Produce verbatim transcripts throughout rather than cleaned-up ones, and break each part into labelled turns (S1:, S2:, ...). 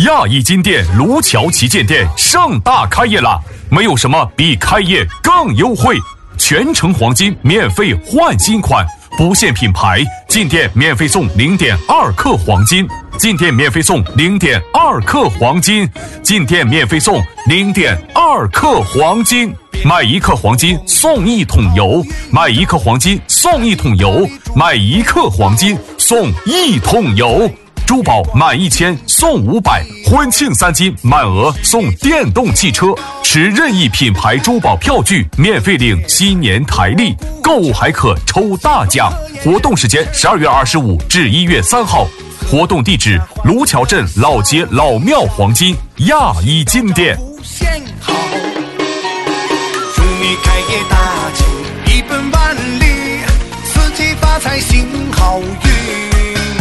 S1: 亚亿金店卢桥旗舰店盛大开业啦！没有什么比开业更优惠，全程黄金免费换新款，不限品牌，进店免费送零点二克黄金，进店免费送零点二克黄金，进店免费送零点二克黄金。买一克黄金送一桶油，买一克黄金送一桶油，买一克黄金送一桶油。珠宝满一千送五百，婚庆三金满额送电动汽车，持任意品牌珠宝票据免费领新年台历，购物还可抽大奖。活动时间十二月二十五至一月三号，活动地址卢桥镇老街老庙黄金亚一金店。
S2: 祝你开业大吉，一本万利，四季发财行好运。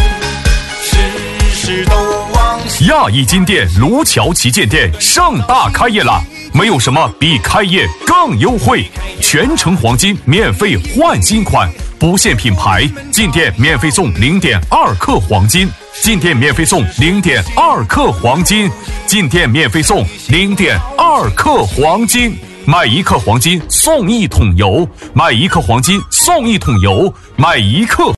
S1: 亚亿金店卢桥旗舰店盛大开业啦！没有什么比开业更优惠，全程黄金免费换新款，不限品牌，进店免费送零点二克黄金，进店免费送零点二克黄金，进店免费送零点二克黄金。买一克黄金送一桶油，买一克黄金送一桶油，买一克。